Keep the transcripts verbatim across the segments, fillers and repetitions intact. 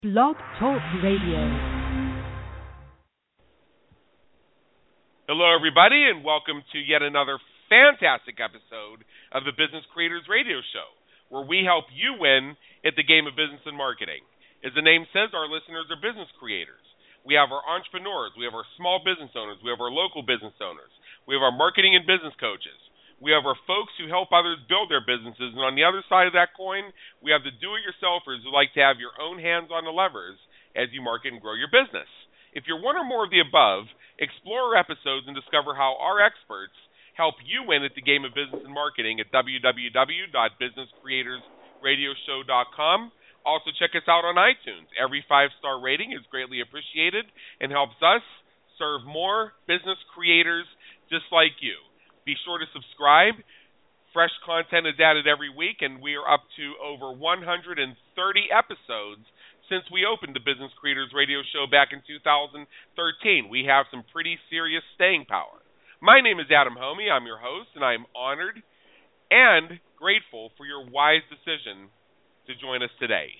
Blog Talk Radio. Hello, everybody, and welcome to yet another fantastic episode of the Business Creators Radio Show, where we help you win at the game of business and marketing. As the name says, our listeners are business creators. We have our entrepreneurs, we have our small business owners, we have our local business owners, we have our marketing and business coaches. We have our folks who help others build their businesses, and on the other side of that coin, we have the do-it-yourselfers who like to have your own hands on the levers as you market and grow your business. If you're one or more of the above, explore our episodes and discover how our experts help you win at the game of business and marketing at w w w dot business creators radio show dot com. Also, check us out on iTunes. Every five-star rating is greatly appreciated and helps us serve more business creators just like you. Be sure to subscribe. Fresh content is added every week, and we are up to over one hundred thirty episodes since we opened the Business Creators Radio Show back in two thousand thirteen. We have some pretty serious staying power. My name is Adam Homey. I'm your host, and I'm honored and grateful for your wise decision to join us today.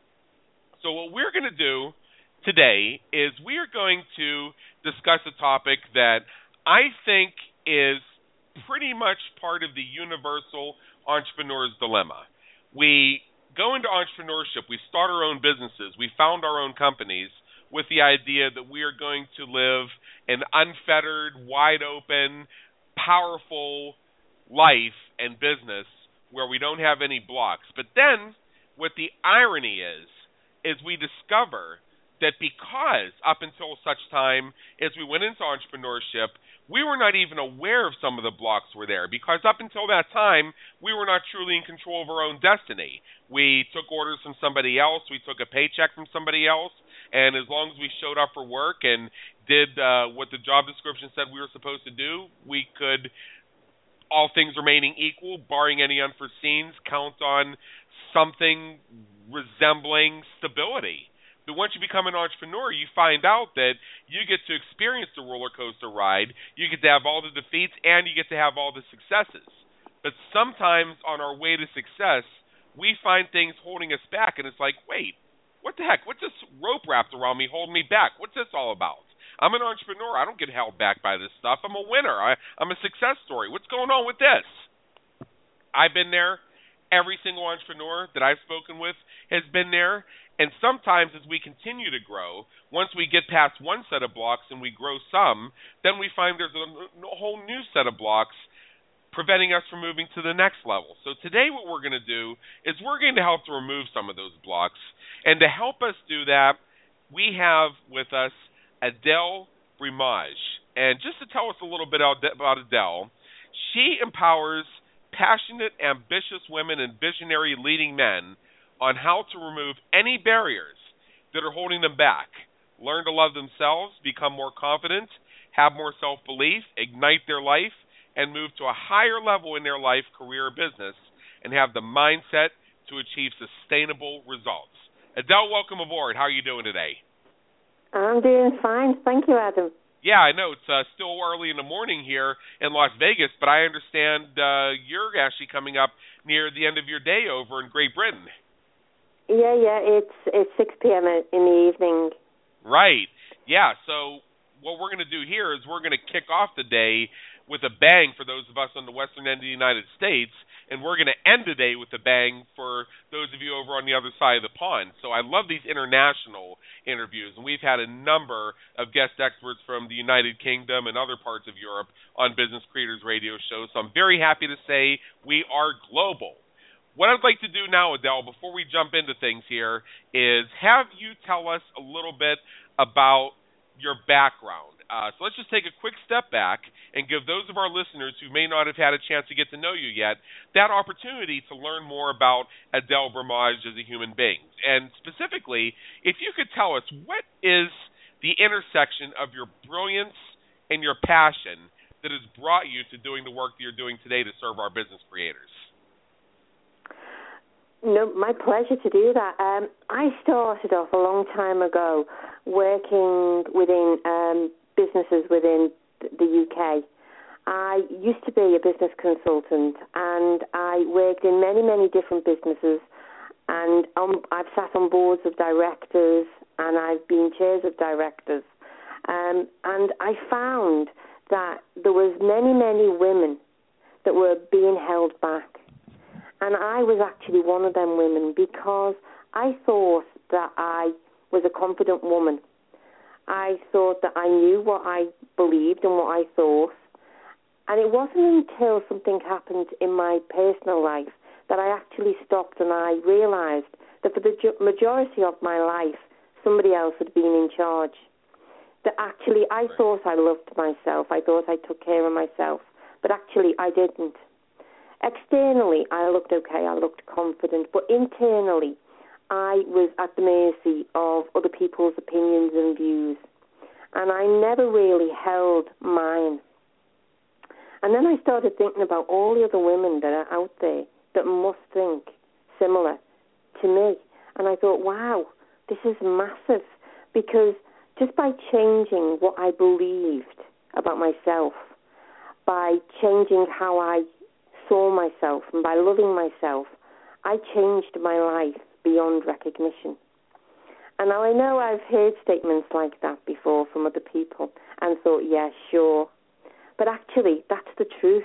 So what we're going to do today is we are going to discuss a topic that I think is pretty much part of the universal entrepreneur's dilemma. We go into entrepreneurship, we start our own businesses, we found our own companies with the idea that we are going to live an unfettered, wide open, powerful life and business where we don't have any blocks. But then what the irony is, is we discover that because up until such time as we went into entrepreneurship, we were not even aware of some of the blocks were there, because up until that time, we were not truly in control of our own destiny. We took orders from somebody else, we took a paycheck from somebody else, and as long as we showed up for work and did uh, what the job description said we were supposed to do, we could, all things remaining equal, barring any unforeseens, count on something resembling stability. But once you become an entrepreneur, you find out that you get to experience the roller coaster ride, you get to have all the defeats, and you get to have all the successes. But sometimes on our way to success, we find things holding us back, and it's like, wait, what the heck? What's this rope wrapped around me holding me back? What's this all about? I'm an entrepreneur. I don't get held back by this stuff. I'm a winner. I, I'm a success story. What's going on with this? I've been there. Every single entrepreneur that I've spoken with has been there. And sometimes as we continue to grow, once we get past one set of blocks and we grow some, then we find there's a, a whole new set of blocks preventing us from moving to the next level. So today what we're going to do is we're going to help to remove some of those blocks. And to help us do that, we have with us Adele Brimage. And just to tell us a little bit about Adele, she empowers passionate, ambitious women and visionary leading men on how to remove any barriers that are holding them back, learn to love themselves, become more confident, have more self-belief, ignite their life, and move to a higher level in their life, career, or business, and have the mindset to achieve sustainable results. Adele, welcome aboard. How are you doing today? I'm doing fine. Thank you, Adam. Yeah, I know it's uh, still early in the morning here in Las Vegas, but I understand uh, you're actually coming up near the end of your day over in Great Britain. Yeah, yeah, it's it's six p.m. in the evening. Right. Yeah, so what we're going to do here is we're going to kick off the day with a bang for those of us on the western end of the United States, and we're going to end the day with a bang for those of you over on the other side of the pond. So I love these international interviews, and we've had a number of guest experts from the United Kingdom and other parts of Europe on Business Creators Radio Show, so I'm very happy to say we are global. What I'd like to do now, Adele, before we jump into things here, is have you tell us a little bit about your background. Uh, so let's just take a quick step back and give those of our listeners who may not have had a chance to get to know you yet that opportunity to learn more about Adele Brimage as a human being. And specifically, if you could tell us, what is the intersection of your brilliance and your passion that has brought you to doing the work that you're doing today to serve our business creators? No, my pleasure to do that. Um, I started off a long time ago working within um, businesses within the U K. I used to be a business consultant, and I worked in many, many different businesses And um, I've sat on boards of directors, and I've been chairs of directors. Um, and I found that there was many, many women that were being held back. And I was actually one of them women because I thought that I was a confident woman. I thought that I knew what I believed and what I thought. And it wasn't until something happened in my personal life that I actually stopped and I realized that for the majority of my life, somebody else had been in charge. That actually I thought I loved myself. I thought I took care of myself. But actually I didn't. Externally, I looked okay. I looked confident. But internally, I was at the mercy of other people's opinions and views. And I never really held mine. And then I started thinking about all the other women that are out there that must think similar to me. And I thought, wow, this is massive. Because just by changing what I believed about myself, by changing how I saw myself, and by loving myself, I changed my life beyond recognition. And now I know I've heard statements like that before from other people and thought, yeah, sure. But actually, that's the truth.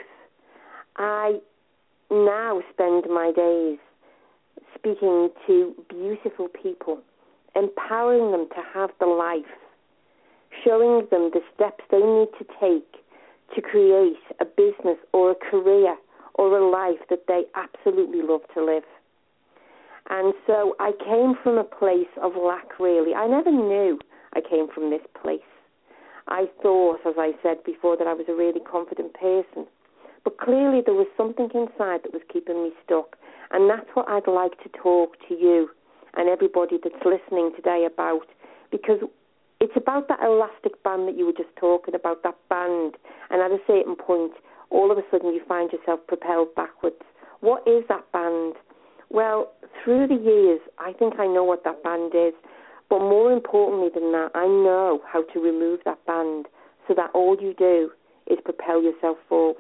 I now spend my days speaking to beautiful people, empowering them to have the life, showing them the steps they need to take to create a business or a career or a life that they absolutely love to live. And so I came from a place of lack, really. I never knew I came from this place. I thought, as I said before, that I was a really confident person. But clearly there was something inside that was keeping me stuck. And that's what I'd like to talk to you and everybody that's listening today about. Because it's about that elastic band that you were just talking about, that band. And at a certain point, all of a sudden you find yourself propelled backwards. What is that band? Well, through the years, I think I know what that band is. But more importantly than that, I know how to remove that band so that all you do is propel yourself forward.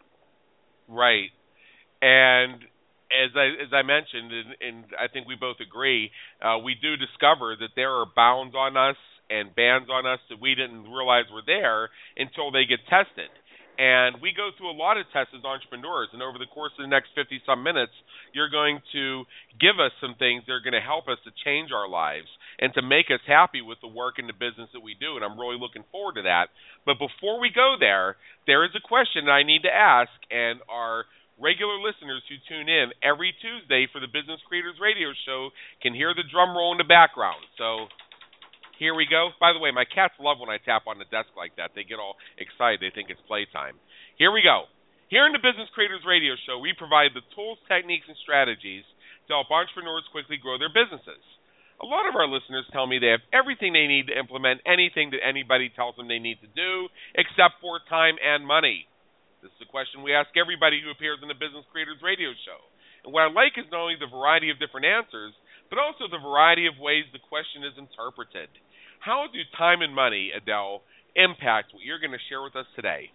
Right. And as I as I mentioned, and, and I think we both agree, uh, we do discover that there are bounds on us and bands on us that we didn't realize were there until they get tested. And we go through a lot of tests as entrepreneurs, and over the course of the next fifty-some minutes, you're going to give us some things that are going to help us to change our lives and to make us happy with the work and the business that we do, and I'm really looking forward to that. But before we go there, there is a question that I need to ask, and our regular listeners who tune in every Tuesday for the Business Creators Radio Show can hear the drum roll in the background. So here we go. By the way, my cats love when I tap on the desk like that. They get all excited. They think it's playtime. Here we go. Here in the Business Creators Radio Show, we provide the tools, techniques, and strategies to help entrepreneurs quickly grow their businesses. A lot of our listeners tell me they have everything they need to implement anything that anybody tells them they need to do, except for time and money. This is a question we ask everybody who appears in the Business Creators Radio Show. And what I like is not only the variety of different answers, but also the variety of ways the question is interpreted. How do time and money, Adele, impact what you're going to share with us today?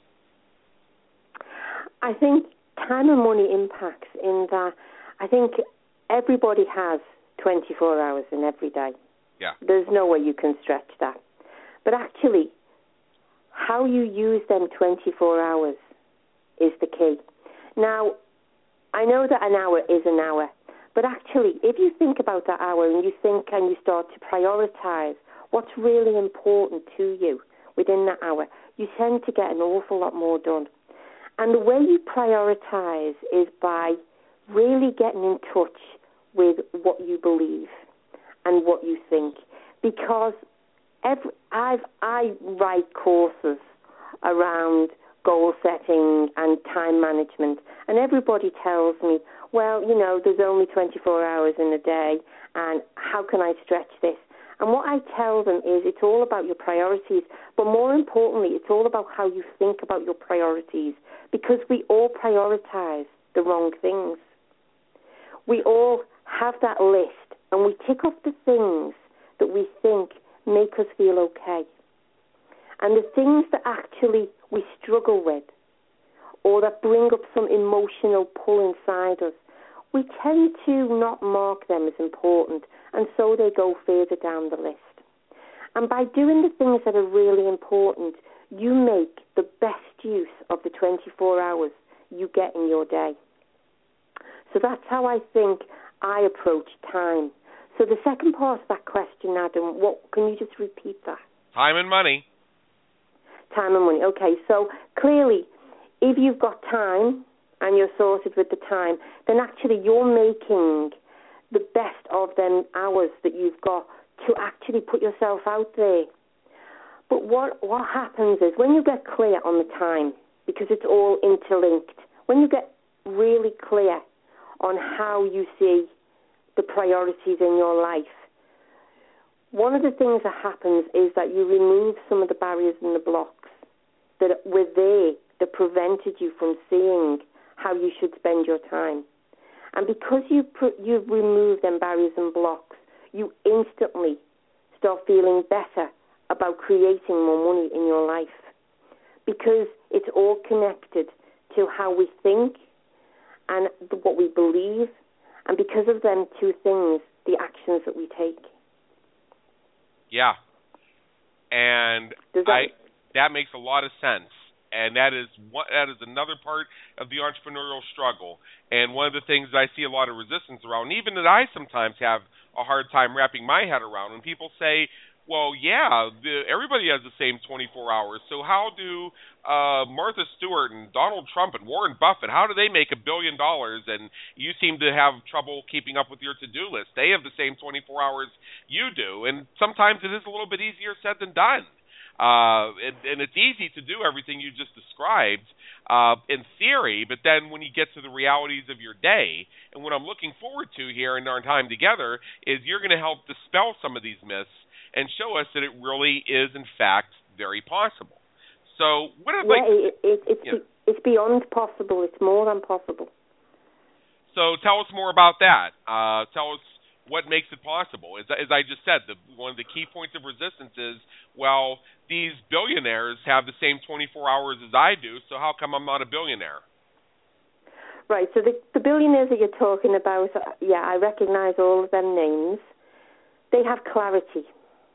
I think time and money impacts in that I think everybody has twenty-four hours in every day. Yeah. There's no way you can stretch that. But actually, how you use them twenty-four hours is the key. Now, I know that an hour is an hour, but actually, if you think about that hour and you think and you start to prioritize what's really important to you within that hour, you tend to get an awful lot more done. And the way you prioritize is by really getting in touch with what you believe and what you think. Because every, I've, I write courses around goal setting and time management, and everybody tells me, well, you know, there's only twenty-four hours in a day, and how can I stretch this? And what I tell them is it's all about your priorities, but more importantly, it's all about how you think about your priorities, because we all prioritize the wrong things. We all have that list, and we tick off the things that we think make us feel okay. And the things that actually we struggle with, or that bring up some emotional pull inside us, we tend to not mark them as important, and so they go further down the list. And by doing the things that are really important, you make the best use of the twenty-four hours you get in your day. So that's how I think I approach time. So the second part of that question, Adam, what can you just repeat that? Time and money. Time and money. Okay, so clearly, if you've got time and you're sorted with the time, then actually you're making the best of them hours that you've got to actually put yourself out there. But what what happens is when you get clear on the time, because it's all interlinked, when you get really clear on how you see the priorities in your life, one of the things that happens is that you remove some of the barriers and the blocks that were there that prevented you from seeing how you should spend your time. And because you put, you remove them barriers and blocks, you instantly start feeling better about creating more money in your life, because it's all connected to how we think and what we believe, and because of them two things, the actions that we take. Yeah. And Does that, I that makes a lot of sense. And that is one, that is another part of the entrepreneurial struggle. And one of the things that I see a lot of resistance around, even that I sometimes have a hard time wrapping my head around, when people say, well, yeah, the, everybody has the same twenty-four hours, so how do uh, Martha Stewart and Donald Trump and Warren Buffett, how do they make a billion dollars, and you seem to have trouble keeping up with your to-do list? They have the same twenty-four hours you do, and sometimes it is a little bit easier said than done. Uh, and, and it's easy to do everything you just described uh, in theory, but then when you get to the realities of your day, and what I'm looking forward to here in our time together is you're going to help dispel some of these myths and show us that it really is, in fact, very possible. So what I'd yeah, like... It, it, it's, yeah. it's beyond possible. It's more than possible. So tell us more about that. Uh, tell us what makes it possible. As, as I just said, the, one of the key points of resistance is, well, these billionaires have the same twenty-four hours as I do, so how come I'm not a billionaire? Right, so the, the billionaires that you're talking about, yeah, I recognize all of them names. They have clarity.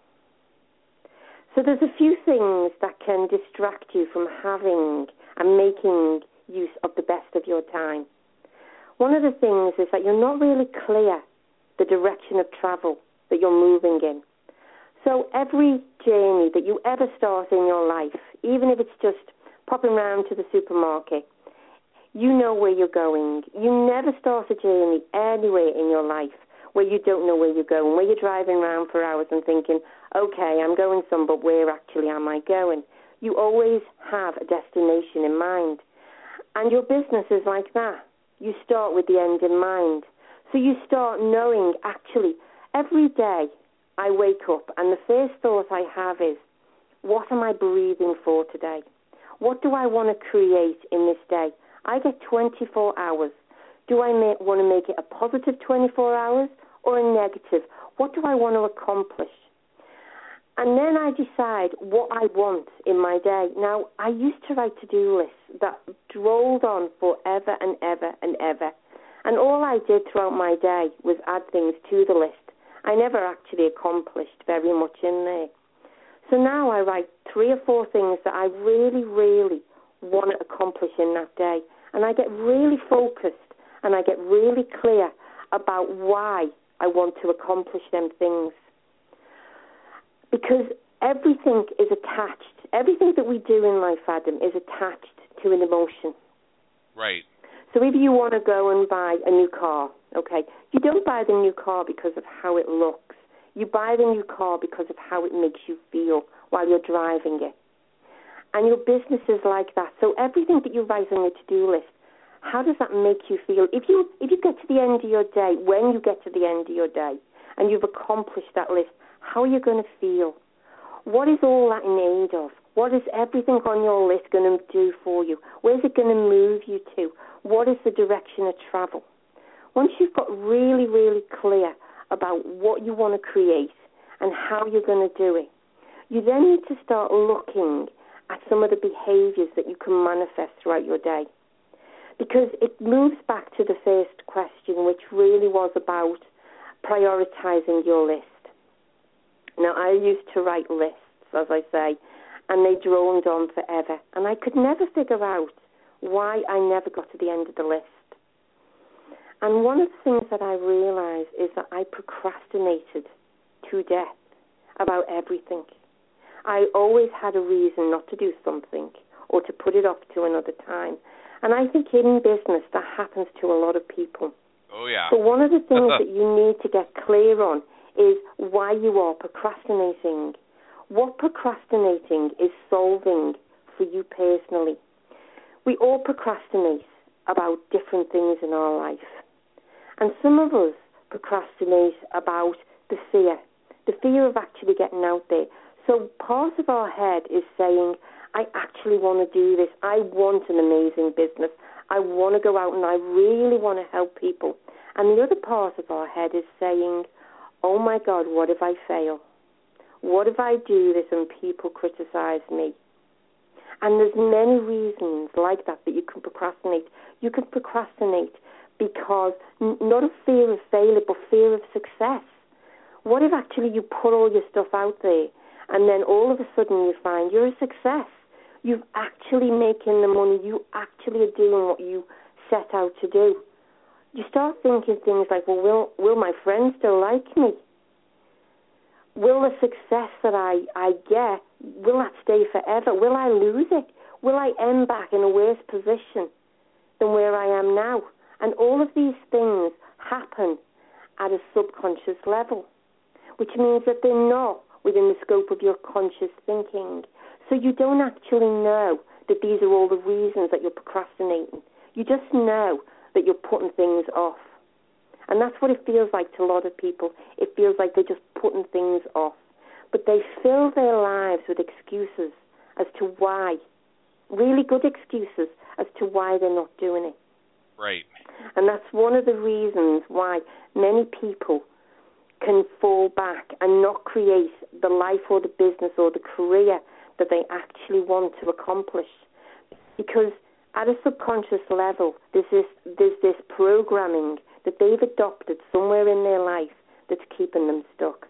So there's a few things that can distract you from having and making use of the best of your time. One of the things is that you're not really clear the direction of travel that you're moving in. So every journey that you ever start in your life, even if it's just popping around to the supermarket, you know where you're going. You never start a journey anywhere in your life where you don't know where you're going, where you're driving around for hours and thinking, okay, I'm going some, but where actually am I going? You always have a destination in mind. And your business is like that. You start with the end in mind. So you start knowing, actually, every day I wake up and the first thought I have is, what am I breathing for today? What do I want to create in this day? I get twenty-four hours. Do I ma- want to make it a positive twenty-four hours or a negative? What do I want to accomplish? And then I decide what I want in my day. Now, I used to write to-do lists that rolled on forever and ever and ever. And all I did throughout my day was add things to the list. I never actually accomplished very much in there. So now I write three or four things that I really, really want to accomplish in that day. And I get really focused and I get really clear about why I want to accomplish them things. Because everything is attached. Everything that we do in life, Adam, is attached to an emotion. Right. So if you want to go and buy a new car, okay, you don't buy the new car because of how it looks. You buy the new car because of how it makes you feel while you're driving it. And your business is like that. So everything that you write on your to-do list, how does that make you feel? If you if you get to the end of your day, when you get to the end of your day, and you've accomplished that list, how are you going to feel? What is all that in aid of? What is everything on your list going to do for you? Where's it going to move you to? What is the direction of travel? Once you've got really, really clear about what you want to create and how you're going to do it, you then need to start looking at some of the behaviors that you can manifest throughout your day. because it moves back to the first question, which really was about prioritizing your list. Now, I used to write lists, as I say, and they droned on forever, and I could never figure out why I never got to the end of the list. And one of the things that I realized is that I procrastinated to death about everything. I always had a reason not to do something or to put it off to another time. And I think in business that happens to a lot of people. Oh, yeah. So one of the things that you need to get clear on is why you are procrastinating. What procrastinating is solving for you personally. We all procrastinate about different things in our life. And some of us procrastinate about the fear, the fear of actually getting out there. So part of our head is saying, I actually want to do this. I want an amazing business. I want to go out and I really want to help people. And the other part of our head is saying, oh my God, what if I fail? What if I do this and people criticize me? And there's many reasons like that that you can procrastinate. You can procrastinate because not of fear of failure, but fear of success. What if actually you put all your stuff out there and then all of a sudden you find you're a success? You've actually making the money. You actually are doing what you set out to do. You start thinking things like, well, will, will my friends still like me? Will the success that I, I get, will that stay forever? Will I lose it? Will I end back in a worse position than where I am now? And all of these things happen at a subconscious level, which means that they're not within the scope of your conscious thinking. So you don't actually know that these are all the reasons that you're procrastinating. You just know that you're putting things off. And that's what it feels like to a lot of people. It feels like they're just putting things off. But they fill their lives with excuses as to why, really good excuses as to why they're not doing it. Right. And that's one of the reasons why many people can fall back and not create the life or the business or the career that they actually want to accomplish. Because at a subconscious level, there's this, there's this programming that they've adopted somewhere in their life that's keeping them stuck.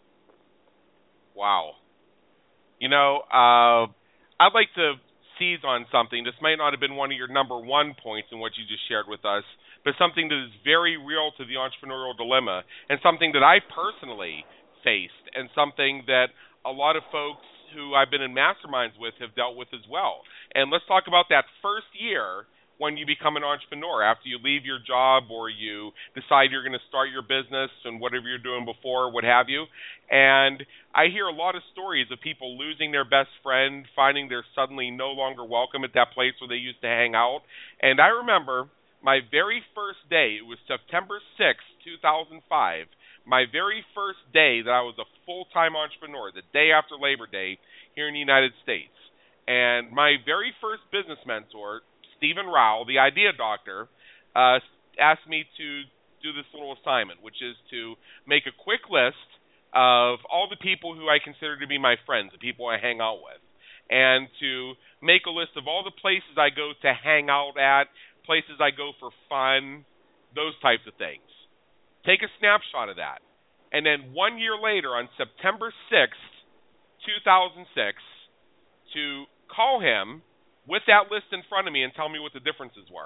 Wow. You know, uh, I'd like to seize on something. This might not have been one of your number one points in what you just shared with us, but something that is very real to the entrepreneurial dilemma and something that I personally faced and something that a lot of folks who I've been in masterminds with have dealt with as well. And let's talk about that first year when you become an entrepreneur, after you leave your job or you decide you're going to start your business and whatever you're doing before, what have you. And I hear a lot of stories of people losing their best friend, finding they're suddenly no longer welcome at that place where they used to hang out. And I remember my very first day, it was September sixth, two thousand five, my very first day that I was a full-time entrepreneur, the day after Labor Day here in the United States. And my very first business mentor, Stephen Rowell, the idea doctor, uh, asked me to do this little assignment, which is to make a quick list of all the people who I consider to be my friends, the people I hang out with, and to make a list of all the places I go to hang out at, places I go for fun, those types of things. Take a snapshot of that. And then one year later, on September sixth, two thousand six, to call him with that list in front of me and tell me what the differences were.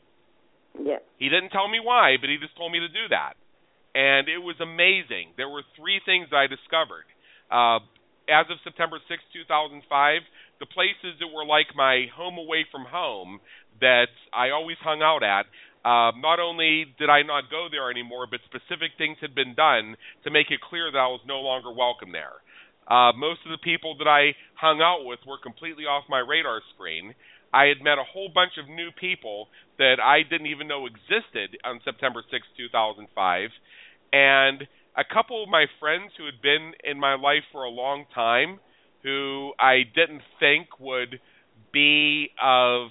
Yeah. He didn't tell me why, but he just told me to do that. And it was amazing. There were three things I discovered. Uh, as of September sixth, two thousand five, the places that were like my home away from home that I always hung out at, uh, not only did I not go there anymore, but specific things had been done to make it clear that I was no longer welcome there. Uh, most of the people that I hung out with were completely off my radar screen. I had met a whole bunch of new people that I didn't even know existed on September sixth, two thousand five. And a couple of my friends who had been in my life for a long time, who I didn't think would be of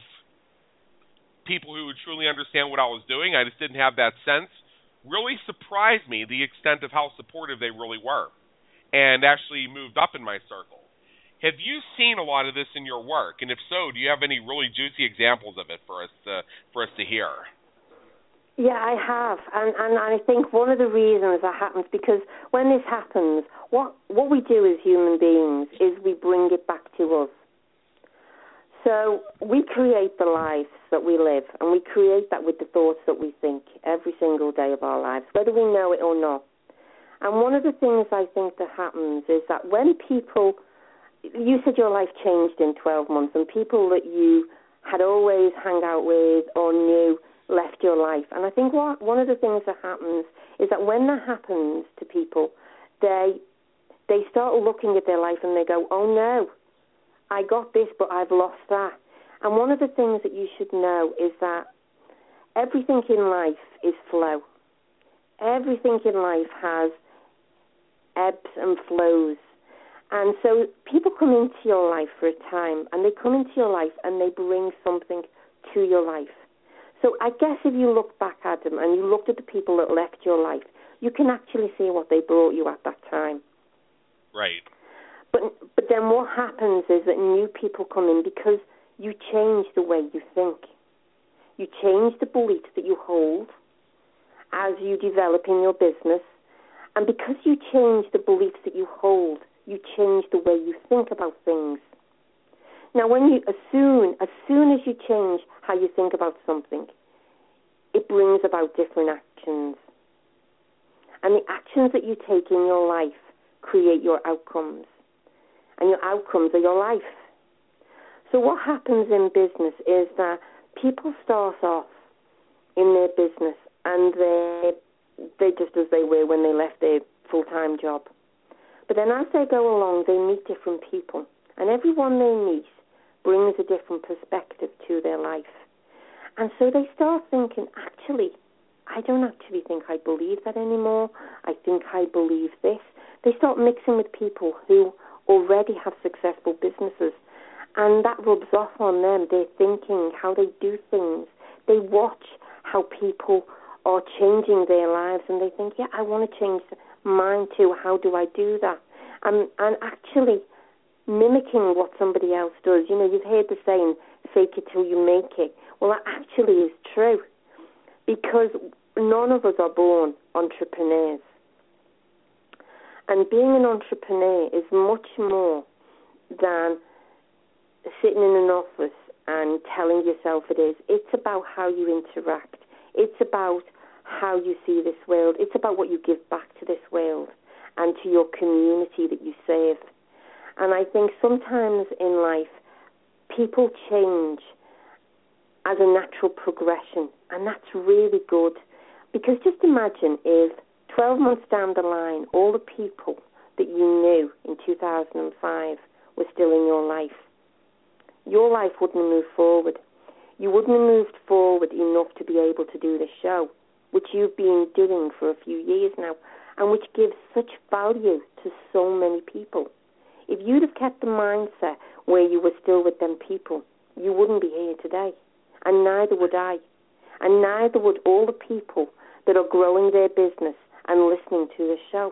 people who would truly understand what I was doing, I just didn't have that sense, really surprised me the extent of how supportive they really were, and actually moved up in my circle. Have you seen a lot of this in your work? And if so, do you have any really juicy examples of it for us to for us to hear? Yeah, I have, and, and I think one of the reasons that happens, because when this happens, what what we do as human beings is we bring it back to us. So we create the lives that we live, and we create that with the thoughts that we think every single day of our lives, whether we know it or not. And one of the things I think that happens is that when people, you said your life changed in twelve months, and people that you had always hung out with or knew left your life. And I think what, one of the things that happens is that when that happens to people, they they start looking at their life and they go, oh no, I got this, but I've lost that. And one of the things that you should know is that everything in life is flow. Everything in life has ebbs and flows. And so people come into your life for a time, and they come into your life and they bring something to your life. So I guess if you look back, Adam, and you looked at the people that left your life, you can actually see what they brought you at that time. Right. But but then what happens is that new people come in because you change the way you think. You change the beliefs that you hold as you develop in your business. And because you change the beliefs that you hold, you change the way you think about things. Now, when you as soon as soon as you change how you think about something, it brings about different actions. And the actions that you take in your life create your outcomes. And your outcomes are your life. So what happens in business is that people start off in their business and they're, they're just as they were when they left their full-time job. But then as they go along, they meet different people. And everyone they meet brings a different perspective to their life. And so they start thinking, actually, I don't actually think I believe that anymore. I think I believe this. They start mixing with people who already have successful businesses, and that rubs off on them. Their thinking, how they do things. They watch how people are changing their lives, and they think, yeah, I want to change mine too. How do I do that? And, and actually mimicking what somebody else does. You know, you've heard the saying, fake it till you make it. Well, that actually is true, because none of us are born entrepreneurs. And being an entrepreneur is much more than sitting in an office and telling yourself it is. It's about how you interact. It's about how you see this world. It's about what you give back to this world and to your community that you serve. And I think sometimes in life, people change as a natural progression, and that's really good. Because just imagine if twelve months down the line, all the people that you knew in two thousand five were still in your life. Your life wouldn't have moved forward. You wouldn't have moved forward enough to be able to do this show, which you've been doing for a few years now, and which gives such value to so many people. If you'd have kept the mindset where you were still with them people, you wouldn't be here today. And neither would I. And neither would all the people that are growing their business and listening to this show.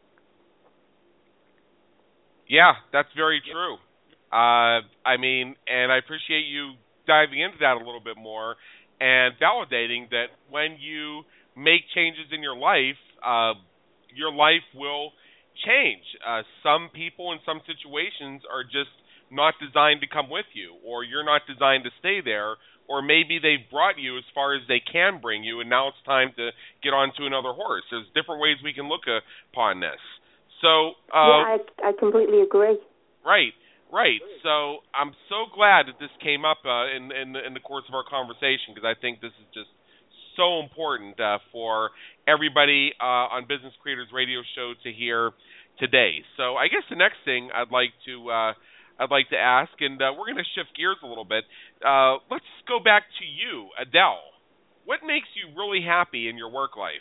Yeah, that's very true. Uh, I mean, and I appreciate you diving into that a little bit more and validating that when you make changes in your life, uh, your life will change. Uh, some people in some situations are just not designed to come with you, or you're not designed to stay there, or maybe they've brought you as far as they can bring you, and now it's time to get on to another horse. There's different ways we can look upon this. So, uh, yeah, I, I completely agree. Right, right. So I'm so glad that this came up uh, in, in, in the course of our conversation, because I think this is just so important uh, for everybody uh, on Business Creators Radio Show to hear today. So I guess the next thing I'd like to uh, I'd like to ask, and uh, we're going to shift gears a little bit. Uh, let's go back to you, Adele. What makes you really happy in your work life?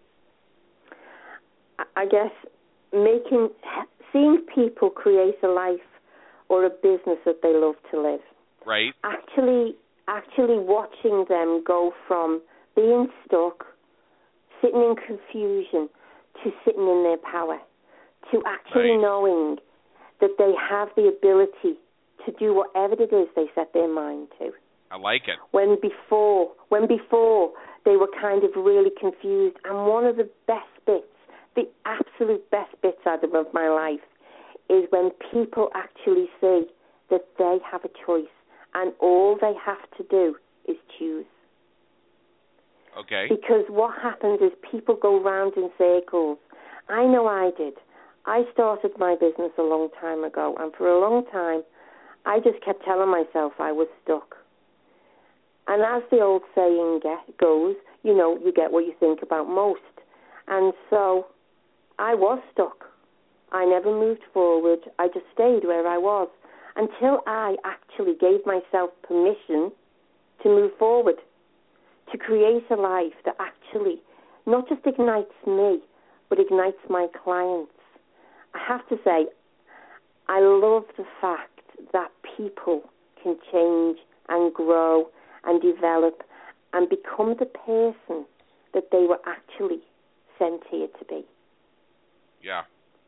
I guess making, seeing people create a life or a business that they love to live. Right. Actually, actually watching them go from being stuck, sitting in confusion, to sitting in their power, to actually right. knowing that they have the ability to do whatever it is they set their mind to. I like it. When before, when before they were kind of really confused. And one of the best bits, the absolute best bits, Adam, of my life is when people actually see that they have a choice and all they have to do is choose. Okay. Because what happens is people go round in circles. I know I did. I started my business a long time ago, and for a long time, I just kept telling myself I was stuck. And as the old saying get, goes, you know, you get what you think about most. And so I was stuck. I never moved forward. I just stayed where I was until I actually gave myself permission to move forward, to create a life that actually not just ignites me, but ignites my clients. I have to say, I love the fact that people can change and grow and develop and become the person that they were actually sent here to be. Yeah.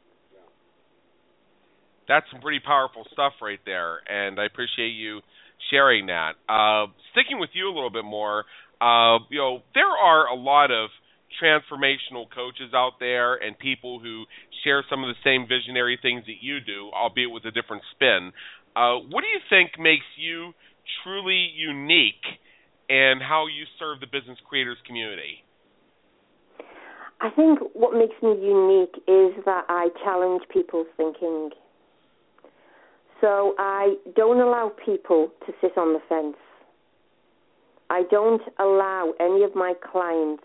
That's some pretty powerful stuff right there, and I appreciate you sharing that. Uh, sticking with you a little bit more, uh, you know, there are a lot of transformational coaches out there and people who share some of the same visionary things that you do, albeit with a different spin. Uh, what do you think makes you truly unique and how you serve the business creators community? I think what makes me unique is that I challenge people's thinking. So I don't allow people to sit on the fence. I don't allow any of my clients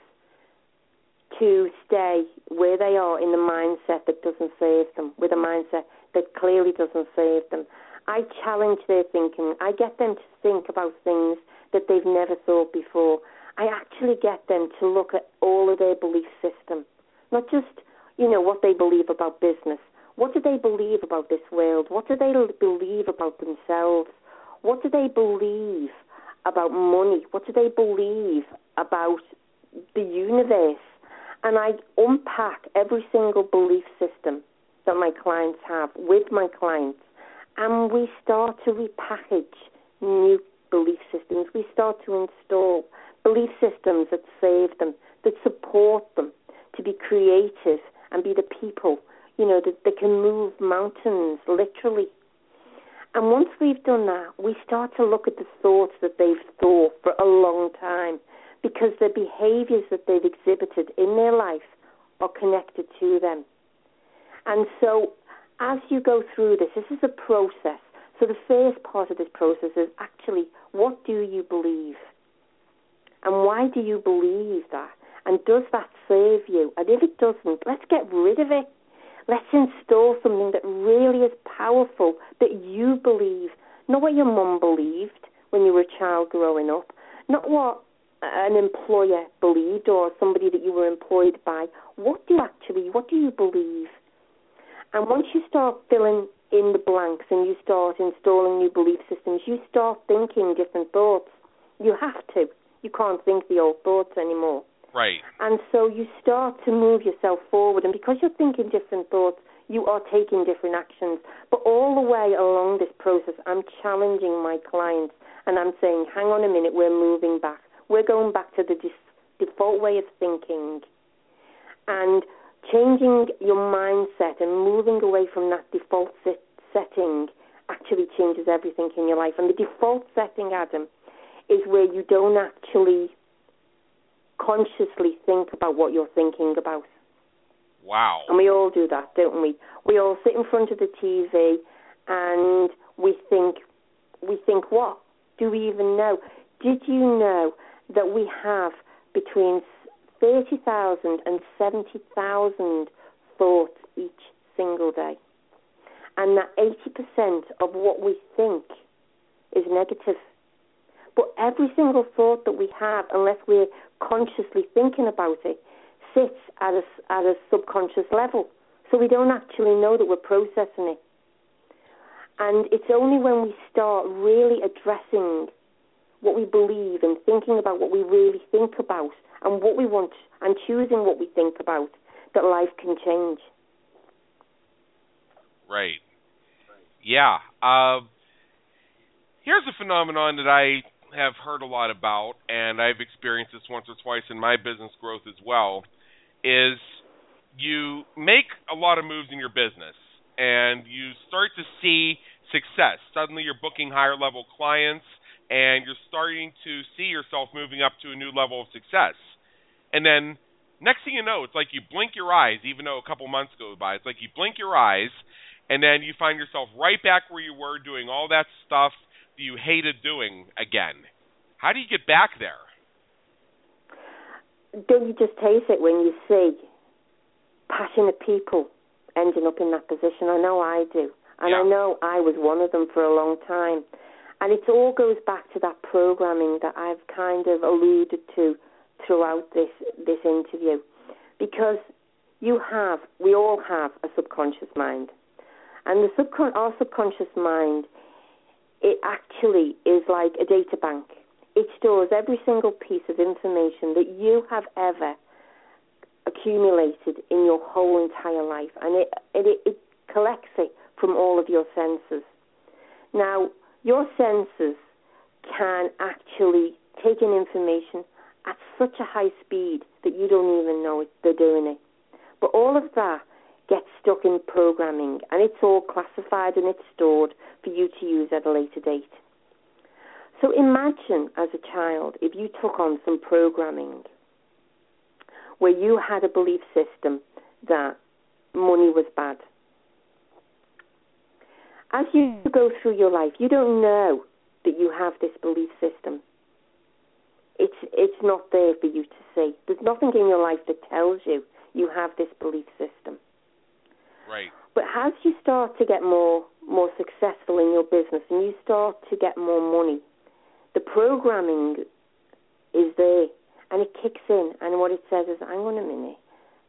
to stay where they are in the mindset that doesn't serve them, with a mindset that clearly doesn't serve them. I challenge their thinking. I get them to think about things that they've never thought before. I actually get them to look at all of their belief system, not just, you know, what they believe about business. What do they believe about this world? What do they believe about themselves? What do they believe about money? What do they believe about the universe? And I unpack every single belief system that my clients have with my clients, and we start to repackage new belief systems. We start to install belief systems that save them, that support them to be creative and be the people, you know, that they can move mountains, literally. And once we've done that, we start to look at the thoughts that they've thought for a long time, because the behaviors that they've exhibited in their life are connected to them. And so as you go through this, this is a process. So the first part of this process is actually, what do you believe? And why do you believe that? And does that serve you? And if it doesn't, let's get rid of it. Let's install something that really is powerful, that you believe, not what your mum believed when you were a child growing up, not what an employer believed or somebody that you were employed by. What do you actually, what do you believe? And once you start filling in the blanks and you start installing new belief systems, you start thinking different thoughts. You have to. You can't think the old thoughts anymore. Right. And so you start to move yourself forward, and because you're thinking different thoughts, you are taking different actions. But all the way along this process, I'm challenging my clients, and I'm saying, hang on a minute, we're moving back. We're going back to the dis- default way of thinking. And changing your mindset and moving away from that default set- setting actually changes everything in your life. And the default setting, Adam, is where you don't actually consciously think about what you're thinking about. Wow. And we all do that, don't we? We all sit in front of the T V and we think, we think what? Do we even know? Did you know that we have between thirty thousand and seventy thousand thoughts each single day? And that eighty percent of what we think is negative. But every single thought that we have, unless we're consciously thinking about it, sits at a, at a subconscious level. So we don't actually know that we're processing it. And it's only when we start really addressing what we believe and thinking about what we really think about and what we want and choosing what we think about that life can change. Right. Yeah. Uh, here's a phenomenon that I have heard a lot about, and I've experienced this once or twice in my business growth as well, is you make a lot of moves in your business, and you start to see success. Suddenly you're booking higher level clients, and you're starting to see yourself moving up to a new level of success. And then next thing you know, it's like you blink your eyes, even though a couple months go by. It's like you blink your eyes, and then you find yourself right back where you were doing all that stuff that you hated doing again. How do you get back there? Don't you just taste it when you see passionate people ending up in that position? I know I do. And yeah. I know I was one of them for a long time. And it all goes back to that programming that I've kind of alluded to throughout this, this interview. Because you have, we all have a subconscious mind. And the subcon- our subconscious mind, it actually is like a data bank. It stores every single piece of information that you have ever accumulated in your whole entire life. And it, it, it collects it from all of your senses. Now, your senses can actually take in information at such a high speed that you don't even know it, they're doing it. But all of that gets stuck in programming, and it's all classified and it's stored for you to use at a later date. So imagine, as a child, if you took on some programming where you had a belief system that money was bad. As you go through your life, you don't know that you have this belief system. It's it's not there for you to see. There's nothing in your life that tells you you have this belief system. Right. But as you start to get more more successful in your business and you start to get more money, the programming is there and it kicks in, and what it says is, hang on a minute,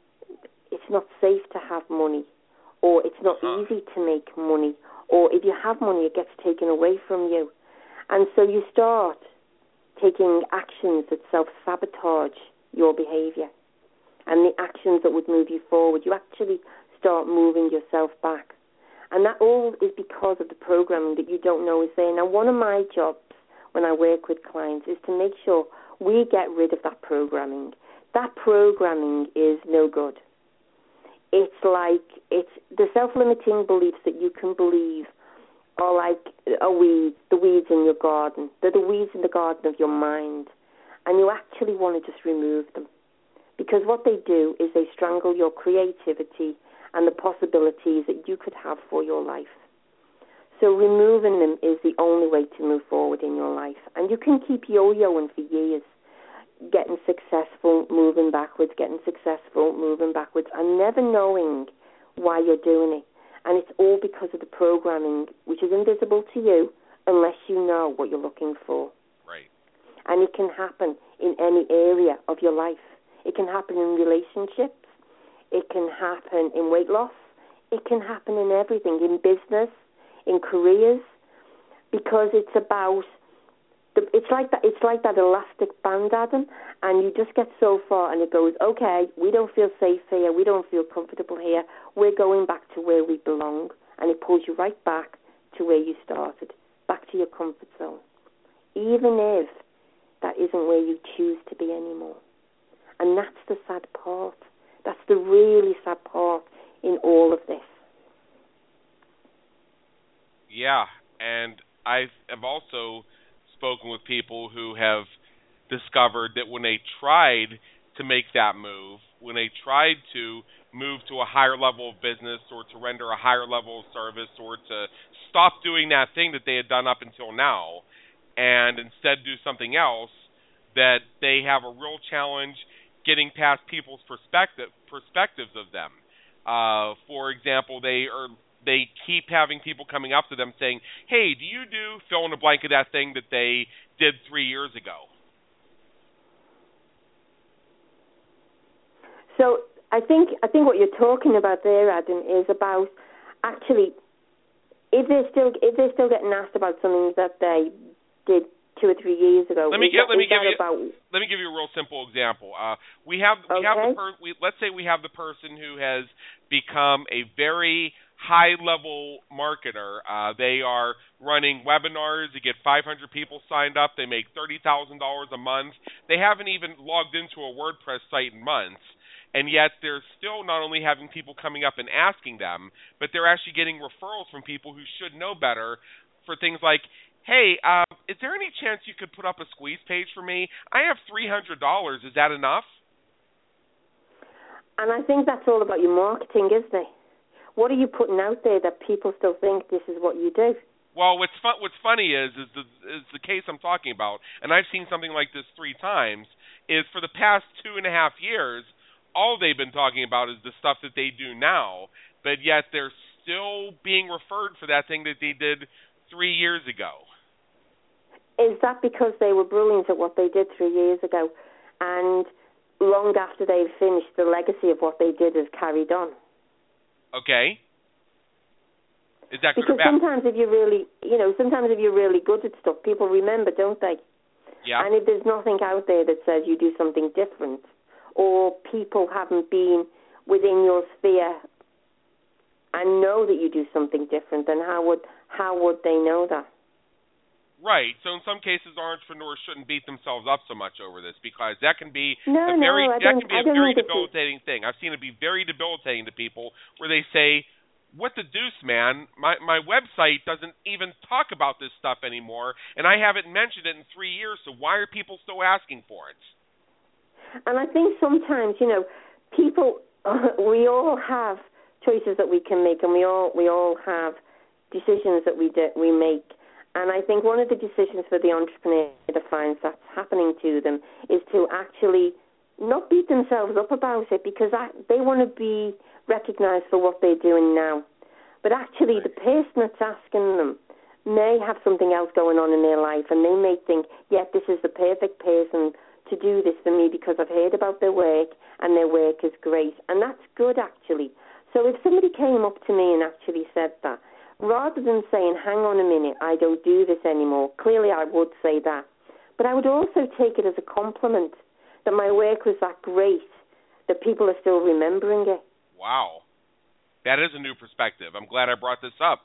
it's not safe to have money, or it's not huh. easy to make money, or if you have money, it gets taken away from you. And so you start taking actions that self-sabotage your behavior and the actions that would move you forward. You actually start moving yourself back. And that all is because of the programming that you don't know is there. Now, one of my jobs when I work with clients is to make sure we get rid of that programming. That programming is no good. It's like, it's the self-limiting beliefs that you can believe are like a weed, the weeds in your garden. They're the weeds in the garden of your mind. And you actually want to just remove them. Because what they do is they strangle your creativity and the possibilities that you could have for your life. So removing them is the only way to move forward in your life. And you can keep yo-yoing for years, getting successful, moving backwards, getting successful, moving backwards, and never knowing why you're doing it. And it's all because of the programming, which is invisible to you unless you know what you're looking for. Right. And it can happen in any area of your life. It can happen in relationships. It can happen in weight loss. It can happen in everything, in business, in careers, because it's about, the, it's like that, it's like that elastic band, Adam, and you just get so far and it goes, okay, we don't feel safe here, we don't feel comfortable here, we're going back to where we belong, and it pulls you right back to where you started, back to your comfort zone, even if that isn't where you choose to be anymore. And that's the sad part. That's the really sad part in all of this. Yeah, and I have also spoken with people who have discovered that when they tried to make that move, when they tried to move to a higher level of business or to render a higher level of service or to stop doing that thing that they had done up until now and instead do something else, that they have a real challenge getting past people's perspective perspectives of them. Uh, for example, they are they keep having people coming up to them saying, hey, do you do fill in the blank of that thing that they did three years ago? So I think I think what you're talking about there, Adam, is about actually if they're still if they're still getting asked about something that they did two or three years ago. Let me get, that, let me give you about... let me give you a real simple example. Uh, we have we okay. have the per, we, let's say we have the person who has become a very high-level marketer. Uh, they are running webinars. They get five hundred people signed up. They make thirty thousand dollars a month. They haven't even logged into a WordPress site in months, and yet they're still not only having people coming up and asking them, but they're actually getting referrals from people who should know better for things like, hey, uh, is there any chance you could put up a squeeze page for me? I have three hundred dollars. Is that enough? And I think that's all about your marketing, isn't it? What are you putting out there that people still think this is what you do? Well, what's fun, what's funny is is the is the case I'm talking about, and I've seen something like this three times. Is for the past two and a half years, all they've been talking about is the stuff that they do now, but yet they're still being referred for that thing that they did three years ago. Is that because they were brilliant at what they did three years ago, and long after they've finished, the legacy of what they did is carried on? Okay. Is that good because or bad? sometimes if you're really, you know, sometimes if you're really good at stuff, people remember, don't they? Yeah. And if there's nothing out there that says you do something different, or people haven't been within your sphere and know that you do something different, then how would how would they know that? Right. So in some cases, entrepreneurs shouldn't beat themselves up so much over this, because that can be no, a very no, I that don't, can be I a don't very think debilitating thing. I've seen it be very debilitating to people where they say, "What the deuce, man? My my website doesn't even talk about this stuff anymore, and I haven't mentioned it in three years. So why are people still asking for it?" And I think sometimes, you know, people we all have choices that we can make, and we all we all have decisions that we do, we make. And I think one of the decisions for the entrepreneur that finds that's happening to them is to actually not beat themselves up about it, because I, they want to be recognized for what they're doing now. But actually, the person that's asking them may have something else going on in their life, and they may think, yeah, this is the perfect person to do this for me because I've heard about their work, and their work is great. And that's good, actually. So if somebody came up to me and actually said that, rather than saying, hang on a minute, I don't do this anymore, clearly I would say that. But I would also take it as a compliment that my work was that great, that people are still remembering it. Wow. That is a new perspective. I'm glad I brought this up.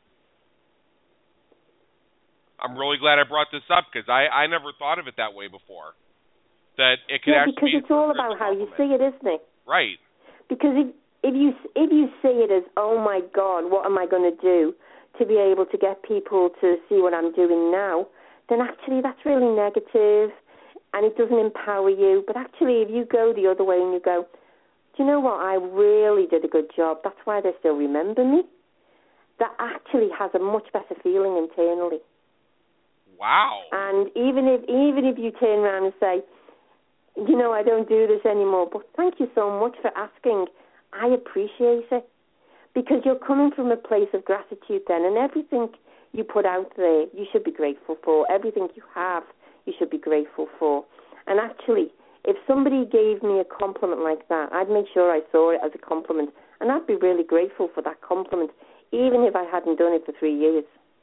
I'm really glad I brought this up, because I, I never thought of it that way before. That it could yeah, actually because it's all about how you see it, isn't it? Right. Because if if you if you see it as, oh my God, what am I going to do to be able to get people to see what I'm doing now, then actually that's really negative, and it doesn't empower you. But actually, if you go the other way and you go, do you know what, I really did a good job, that's why they still remember me, that actually has a much better feeling internally. Wow. And even if even if you turn around and say, you know, I don't do this anymore, but thank you so much for asking, I appreciate it, because you're coming from a place of gratitude then, and everything you put out there, you should be grateful for. Everything you have, you should be grateful for. And actually, if somebody gave me a compliment like that, I'd make sure I saw it as a compliment, and I'd be really grateful for that compliment, even if I hadn't done it for three years.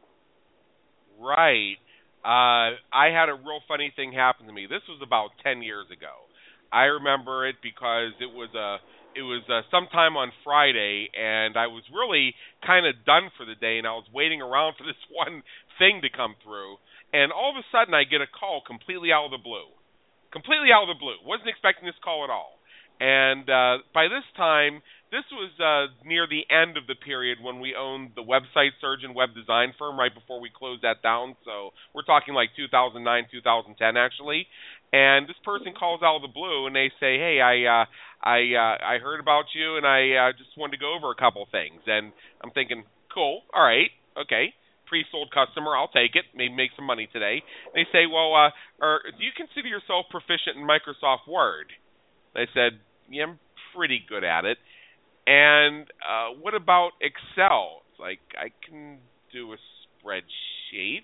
Right. Uh, I had a real funny thing happen to me. This was about ten years ago. I remember it because it was a it was uh, sometime on Friday, and I was really kind of done for the day, and I was waiting around for this one thing to come through, and all of a sudden I get a call completely out of the blue. Completely out of the blue. Wasn't expecting this call at all. And uh, by this time, this was uh, near the end of the period when we owned the Website Surgeon web design firm, right before we closed that down. So we're talking like two thousand nine, two thousand ten, actually. And this person calls out of the blue, and they say, hey, I uh, I uh, I heard about you, and I uh, just wanted to go over a couple things. And I'm thinking, cool, all right, okay. Pre-sold customer, I'll take it, maybe make some money today. They say, well, uh, or, do you consider yourself proficient in Microsoft Word? I said, yeah, I'm pretty good at it. And uh, what about Excel? It's like, I can do a spreadsheet.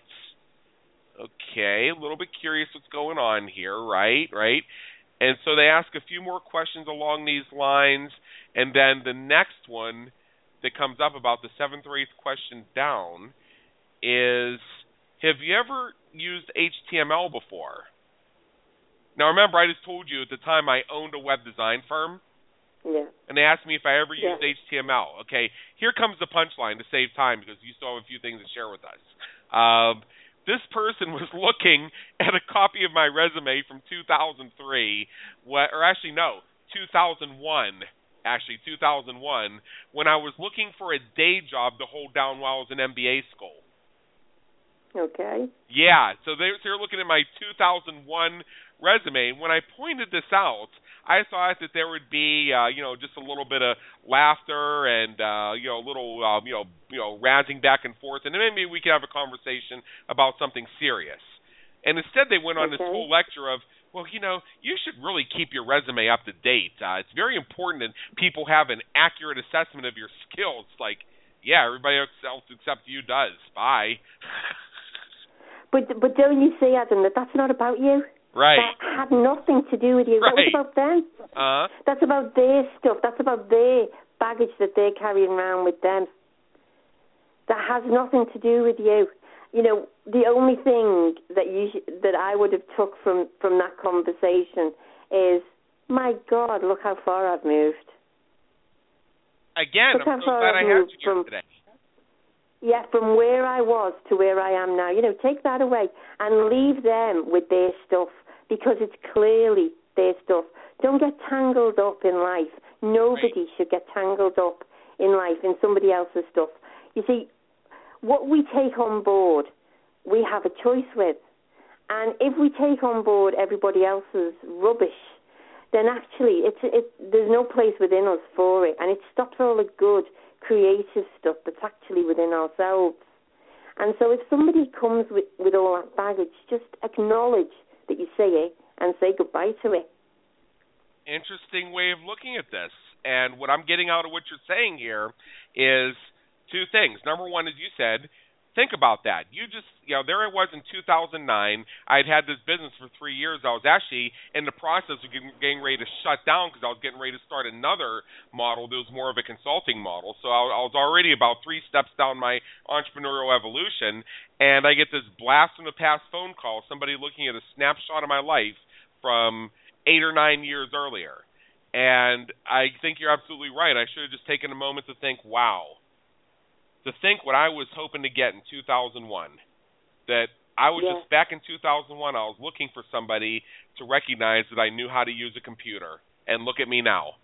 Okay, a little bit curious what's going on here, right, right? And so they ask a few more questions along these lines, and then the next one that comes up about the seventh or eighth question down is, have you ever used H T M L before? Now remember, I just told you at the time I owned a web design firm. Yeah. And they asked me if I ever Yeah. used H T M L. Okay, here comes the punchline to save time because you still have a few things to share with us. Um, this person was looking at a copy of my resume from two thousand three, what, or actually no, two thousand one. Actually, two thousand one, when I was looking for a day job to hold down while I was in M B A school. Okay. Yeah, so they, they're looking at my two thousand one resume. When I pointed this out, I thought that there would be, uh, you know, just a little bit of laughter and, uh, you know, a little, uh, you know, you know, razzing back and forth, and then maybe we could have a conversation about something serious. And instead, they went on Okay. this whole lecture of, well, you know, you should really keep your resume up to date. Uh, it's very important that people have an accurate assessment of your skills. Like, yeah, everybody else except you does. Bye. But but don't you see, Adam, that that's not about you? Right. That had nothing to do with you. Right. That was about them. Uh-huh. That's about their stuff. That's about their baggage that they're carrying around with them. That has nothing to do with you. You know, the only thing that you sh- that I would have took from, from that conversation is, my God, look how far I've moved. Again, look I'm how so far glad I've I had moved you here from, today. Yeah, from where I was to where I am now. You know, take that away and leave them with their stuff because it's clearly their stuff. Don't get tangled up in life. Nobody Right. should get tangled up in life in somebody else's stuff. You see, what we take on board, we have a choice with. And if we take on board everybody else's rubbish, then actually it's it, there's no place within us for it. And it stops all the good, creative stuff that's actually within ourselves. And so if somebody comes with, with all that baggage, just acknowledge that you say it and say goodbye to it. Interesting way of looking at this. And what I'm getting out of what you're saying here is two things. Number one, as you said, think about that. You just, you know, there I was in two thousand nine. I'd had this business for three years. I was actually in the process of getting, getting ready to shut down because I was getting ready to start another model that was more of a consulting model. So I, I was already about three steps down my entrepreneurial evolution, and I get this blast from the past phone call, somebody looking at a snapshot of my life from eight or nine years earlier. And I think you're absolutely right. I should have just taken a moment to think, wow, to think what I was hoping to get in two thousand one, that I was Yeah. just, back in two thousand one, I was looking for somebody to recognize that I knew how to use a computer, and look at me now.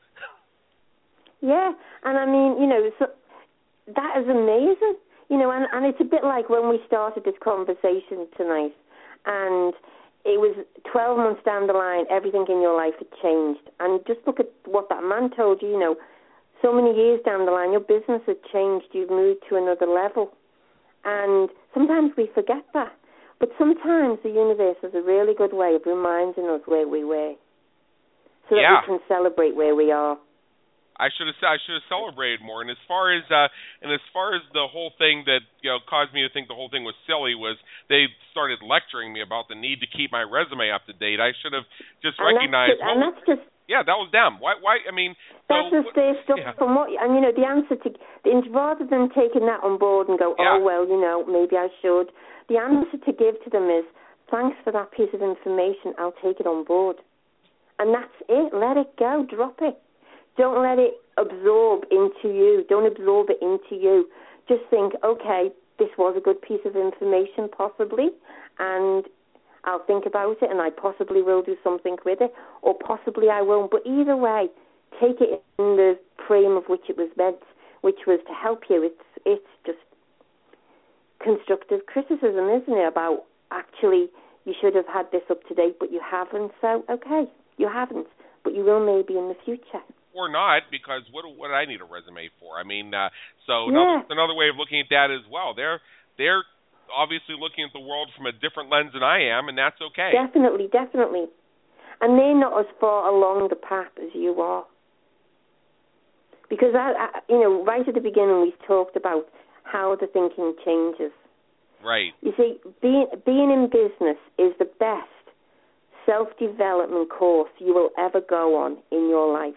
Yeah, and I mean, you know, so that is amazing. You know, and, and it's a bit like when we started this conversation tonight, and it was twelve months down the line, everything in your life had changed. And just look at what that man told you, you know, so many years down the line, your business had changed, you've moved to another level. And sometimes we forget that. But sometimes the universe has a really good way of reminding us where we were, so that Yeah. we can celebrate where we are. I should have I should have celebrated more. And as far as uh, and as far as the whole thing that, you know, caused me to think the whole thing was silly was they started lecturing me about the need to keep my resume up to date. I should have just And recognized. that's just, and well, that's just yeah, that was them. Why? Why? I mean, That's so, just their stuff yeah. from what, and you know, the answer to, rather than taking that on board and go, Yeah. oh, well, you know, maybe I should, the answer to give to them is, thanks for that piece of information, I'll take it on board. And that's it. Let it go. Drop it. Don't let it absorb into you. Don't absorb it into you. Just think, okay, this was a good piece of information, possibly, and I'll think about it, and I possibly will do something with it, or possibly I won't. But either way, take it in the frame of which it was meant, which was to help you. It's it's just constructive criticism, isn't it, about actually you should have had this up to date, but you haven't. So, okay, you haven't, but you will maybe in the future. Or not, because what what do I need a resume for? I mean, uh, so Yeah. another, another way of looking at that as well. They're they're obviously looking at the world from a different lens than I am, and that's okay. Definitely, definitely. And they're not as far along the path as you are. Because, I, I, you know, right at the beginning we talked about how the thinking changes. Right. You see, being, being in business is the best self-development course you will ever go on in your life.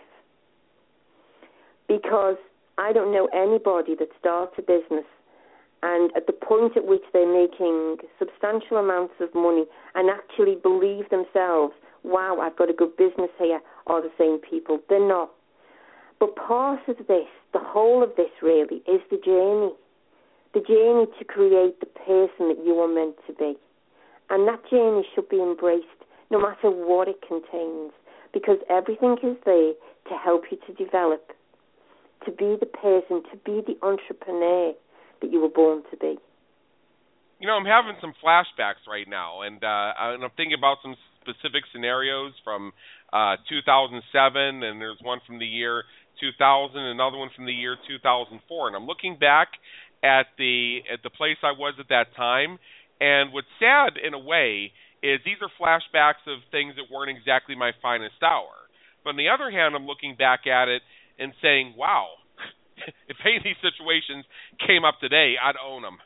Because I don't know anybody that starts a business and at the point at which they're making substantial amounts of money and actually believe themselves, wow, I've got a good business here, are the same people. They're not. But part of this, the whole of this really, is the journey. The journey to create the person that you are meant to be. And that journey should be embraced no matter what it contains, because everything is there to help you to develop, to be the person, to be the entrepreneur that you were born to be. You know, I'm having some flashbacks right now, and, uh, and I'm thinking about some specific scenarios from uh, two thousand seven, and there's one from the year two thousand, another one from the year two thousand four, and I'm looking back at the at the place I was at that time, and what's sad in a way is these are flashbacks of things that weren't exactly my finest hour. But on the other hand, I'm looking back at it and saying, wow, if any of these situations came up today, I'd own them.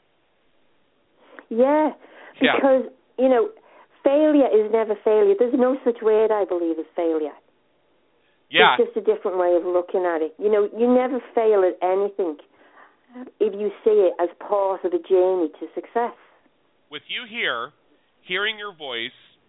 Yeah, because, yeah. you know, failure is never failure. There's no such word, I believe, as failure. Yeah. It's just a different way of looking at it. You know, you never fail at anything if you see it as part of the journey to success. With you here, hearing your voice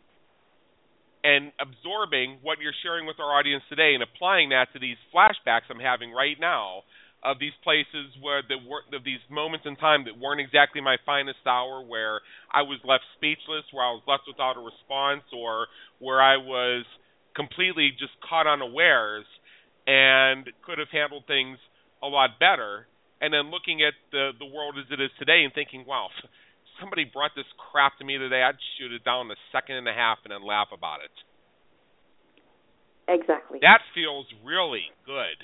and absorbing what you're sharing with our audience today and applying that to these flashbacks I'm having right now of these places where the of these moments in time that weren't exactly my finest hour, where I was left speechless, where I was left without a response, or where I was completely just caught unawares and could have handled things a lot better, and then looking at the, the world as it is today and thinking, wow, somebody brought this crap to me today, I'd shoot it down in a second and a half and then laugh about it. Exactly. That feels really good.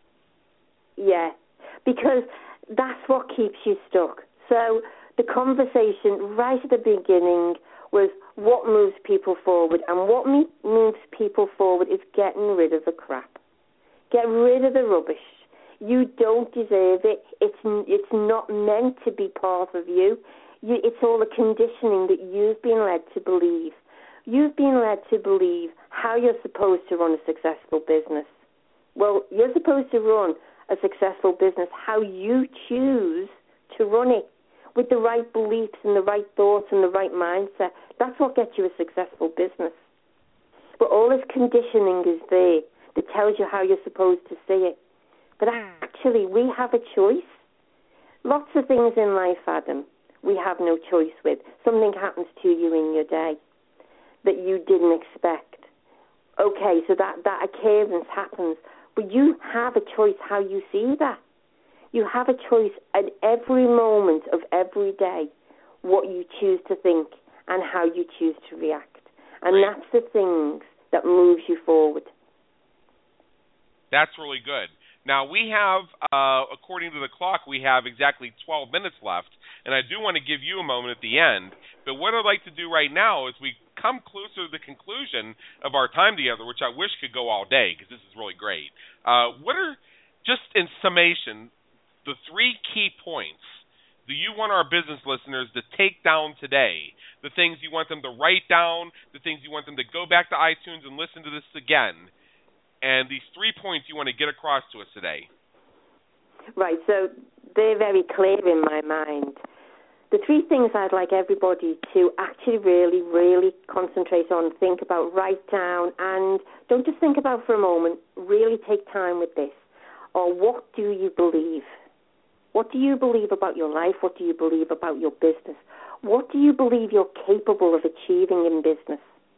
Yeah, because that's what keeps you stuck. So the conversation right at the beginning was what moves people forward, and what me- moves people forward is getting rid of the crap. Get rid of the rubbish. You don't deserve it. It's it's not meant to be part of you. you. It's all the conditioning that you've been led to believe. You've been led to believe how you're supposed to run a successful business. Well, you're supposed to run a successful business how you choose to run it, with the right beliefs and the right thoughts and the right mindset. That's what gets you a successful business. But all this conditioning is there that tells you how you're supposed to see it. But actually, we have a choice. Lots of things in life, Adam, we have no choice with. Something happens to you in your day that you didn't expect. Okay, so that, that occurrence happens, but you have a choice how you see that. You have a choice at every moment of every day what you choose to think and how you choose to react. And Right. that's the things that moves you forward. That's really good. Now, we have, uh, according to the clock, we have exactly twelve minutes left, and I do want to give you a moment at the end. But what I'd like to do right now is we come closer to the conclusion of our time together, which I wish could go all day because this is really great. Uh, what are, just in summation, the three key points do you want our business listeners to take down today? The things you want them to write down, the things you want them to go back to iTunes and listen to this again, and these three points you want to get across to us today. Right, so they're very clear in my mind. The three things I'd like everybody to actually really, really concentrate on, think about, write down, and don't just think about for a moment, really take time with this. Or what do you believe? What do you believe about your life? What do you believe about your business? What do you believe you're capable of achieving in business?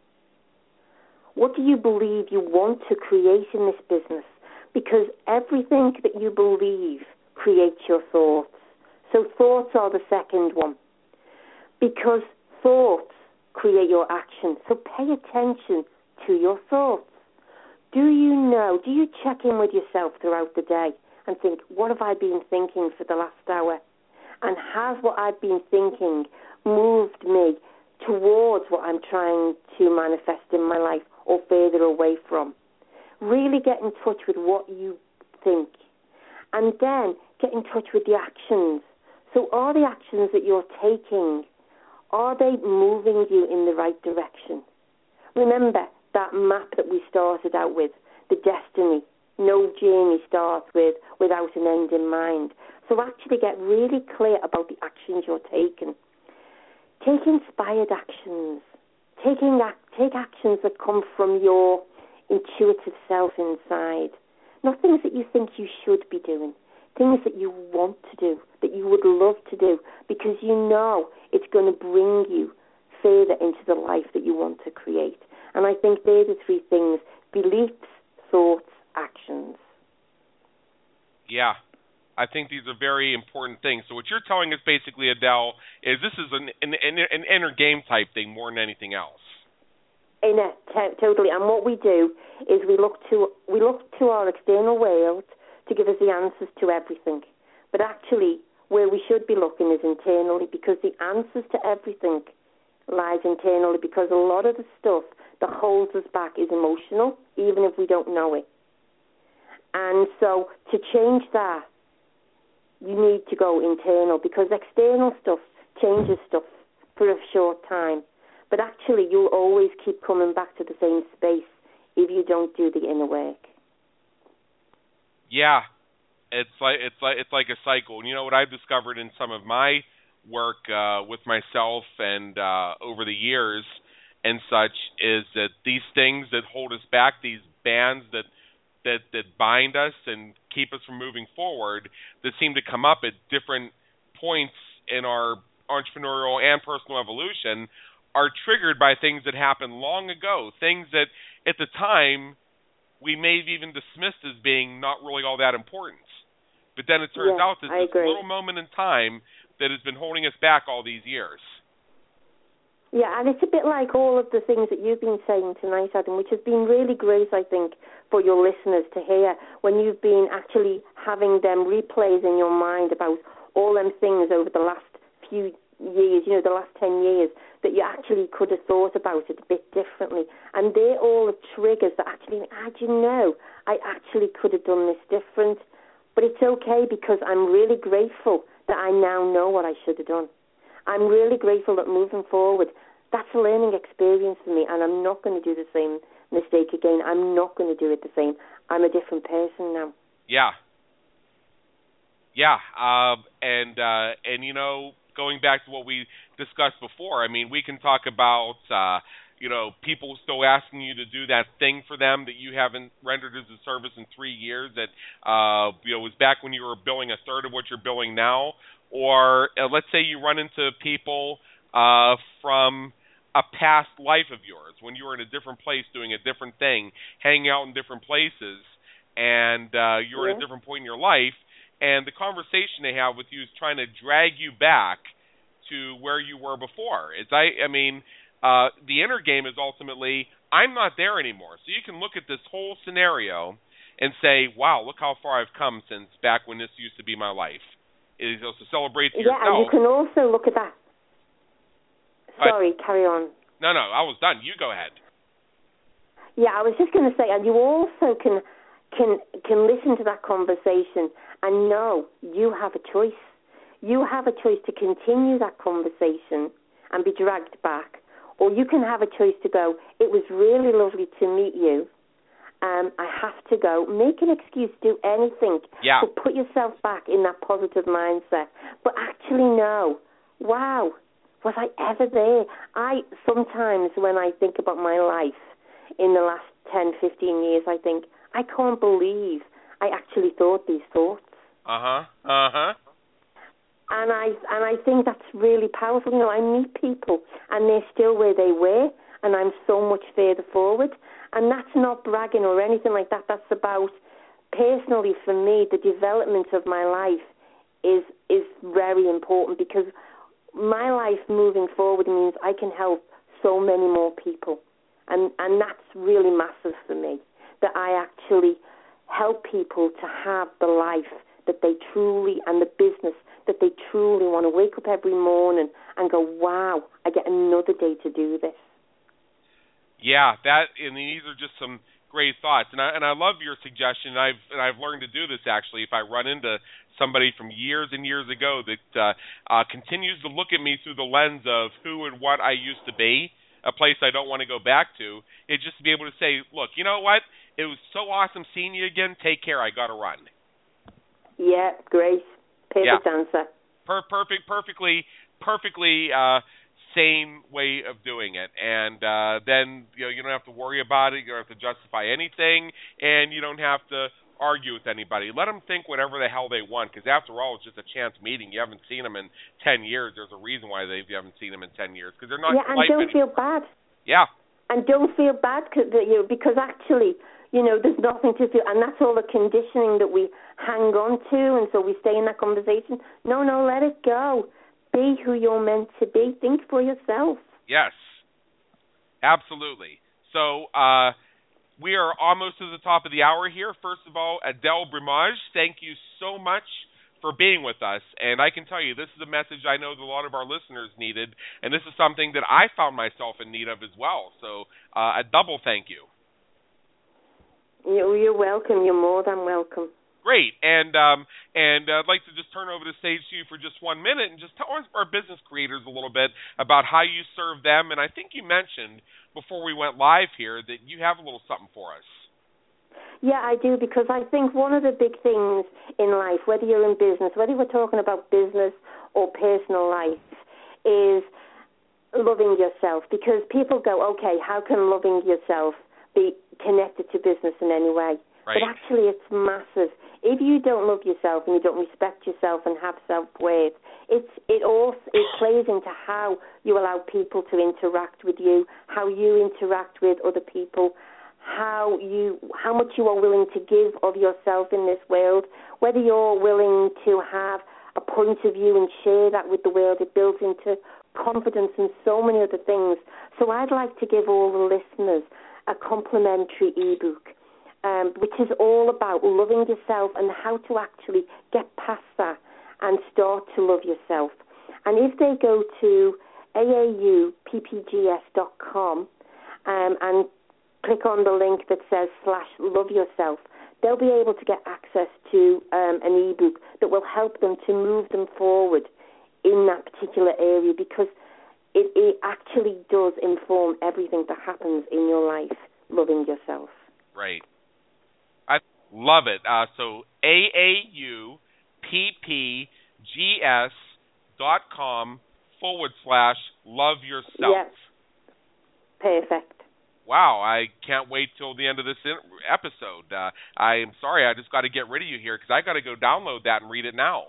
What do you believe you want to create in this business? Because everything that you believe creates your thoughts. So thoughts are the second one. Because thoughts create your action. So pay attention to your thoughts. Do you know, do you check in with yourself throughout the day and think, what have I been thinking for the last hour? And has what I've been thinking moved me towards what I'm trying to manifest in my life or further away from? Really get in touch with what you think. And then get in touch with the actions. So are the actions that you're taking, are they moving you in the right direction? Remember that map that we started out with, the destiny. No journey starts with without an end in mind. So actually get really clear about the actions you're taking. Take inspired actions. Taking Take actions that come from your intuitive self inside. not things that you think you should be doing, things that you want to do, that you would love to do, because you know it's going to bring you further into the life that you want to create. And I think they're the three things: beliefs, thoughts, actions. Yeah. I think these are very important things. So what you're telling us basically, Adele, is this is an an, an inner game type thing more than anything else. In a, t- totally. And what we do is we look to we look to our external world to give us the answers to everything. But actually, where we should be looking is internally, because the answers to everything lies internally, because a lot of the stuff that holds us back is emotional, even if we don't know it. And so to change that, you need to go internal, because external stuff changes stuff for a short time. But actually, you'll always keep coming back to the same space if you don't do the inner work. Yeah, it's like it's like it's like a cycle. And you know what I've discovered in some of my work uh, with myself and uh, over the years and such is that these things that hold us back, these bands that that that bind us and keep us from moving forward, that seem to come up at different points in our entrepreneurial and personal evolution, are triggered by things that happened long ago, things that at the time we may have even dismissed as being not really all that important. But then it turns yes, out that I this agree. little moment in time that has been holding us back all these years. Yeah, and it's a bit like all of the things that you've been saying tonight, Adam, which has been really great, I think, for your listeners to hear, when you've been actually having them replays in your mind about all them things over the last few years, you know, the last ten years, that you actually could have thought about it a bit differently. And they're all the triggers that actually, how do you know, I actually could have done this different. But it's okay, because I'm really grateful that I now know what I should have done. I'm really grateful that moving forward, that's a learning experience for me, and I'm not going to do the same mistake again. I'm not going to do it the same. I'm a different person now. Yeah. Yeah, uh, and, uh, and you know, going back to what we discussed before, I mean, we can talk about, uh, you know, people still asking you to do that thing for them that you haven't rendered as a service in three years that, uh, you know, was back when you were billing a third of what you're billing now. Or uh, let's say you run into people uh, from a past life of yours when you were in a different place doing a different thing, hanging out in different places, and uh, you're yeah. at a different point in your life, and the conversation they have with you is trying to drag you back to where you were before. It's I, I mean, uh, the inner game is ultimately, I'm not there anymore. So you can look at this whole scenario and say, wow, look how far I've come since back when this used to be my life. It is to celebrate to yeah, yourself. Yeah, and you can also look at that. Sorry, uh, carry on. No, no, I was done. You go ahead. Yeah, I was just going to say, and you also can can can listen to that conversation and know you have a choice. You have a choice to continue that conversation and be dragged back, or you can have a choice to go, it was really lovely to meet you. Um, I have to go. Make an excuse, do anything. Yeah. But put yourself back in that positive mindset. But actually know, wow, was I ever there? I sometimes, when I think about my life in the last ten, fifteen years, I think, I can't believe I actually thought these thoughts. Uh-huh, uh-huh. And I and I think that's really powerful. You know, I meet people and they're still where they were, and I'm so much further forward. And that's not bragging or anything like that. That's about, personally for me, the development of my life is is very important, because my life moving forward means I can help so many more people. And and that's really massive for me, that I actually help people to have the life that they truly, and the business that they truly want to wake up every morning and go, wow, I get another day to do this. Yeah, that, and these are just some great thoughts, and I and I love your suggestion. And I've and I've learned to do this actually. If I run into somebody from years and years ago that uh, uh, continues to look at me through the lens of who and what I used to be, a place I don't want to go back to, it's just to be able to say, look, you know what? It was so awesome seeing you again. Take care. I got to run. Yeah, great. Perfect yeah. answer. Per- perfect, perfectly, perfectly. Uh, same way of doing it, and uh, then you know you don't have to worry about it. You don't have to justify anything, and you don't have to argue with anybody. Let them think whatever the hell they want, because after all, it's just a chance meeting. You haven't seen them in ten years. There's a reason why they you haven't seen them in ten years, because they're not. Yeah, and don't anymore. feel bad. Yeah. And don't feel bad cause, you know, because actually, you know, there's nothing to feel, and that's all the conditioning that we hang on to, and so we stay in that conversation. No, no, let it go. Be who you're meant to be. Think for yourself. Yes, absolutely. So uh, we are almost to the top of the hour here. First of all, Adele Brimage, thank you so much for being with us. And I can tell you, this is a message I know that a lot of our listeners needed, and this is something that I found myself in need of as well. So uh, a double thank you. You're welcome. You're more than welcome. Great. And um, and I'd like to just turn over the stage to you for just one minute and just tell our business creators a little bit about how you serve them. And I think you mentioned before we went live here that you have a little something for us. Yeah, I do, because I think one of the big things in life, whether you're in business, whether we're talking about business or personal life, is loving yourself. Because people go, okay, how can loving yourself be connected to business in any way? Right. But actually it's massive. If you don't love yourself and you don't respect yourself and have self-worth, it's, it all it plays into how you allow people to interact with you, how you interact with other people, how you how much you are willing to give of yourself in this world, whether you're willing to have a point of view and share that with the world. It builds into confidence and so many other things. So I'd like to give all the listeners a complimentary ebook, um, which is all about loving yourself and how to actually get past that and start to love yourself. And if they go to A A U P P G S dot com um, and click on the link that says slash love yourself, they'll be able to get access to um, an ebook that will help them to move them forward in that particular area, because it, it actually does inform everything that happens in your life, loving yourself. Right. I love it. Uh, so A A U P P G S dot com forward slash love yourself. Yes. Perfect. Wow, I can't wait till the end of this episode. Uh, I am sorry, I just got to get rid of you here because I got to go download that and read it now.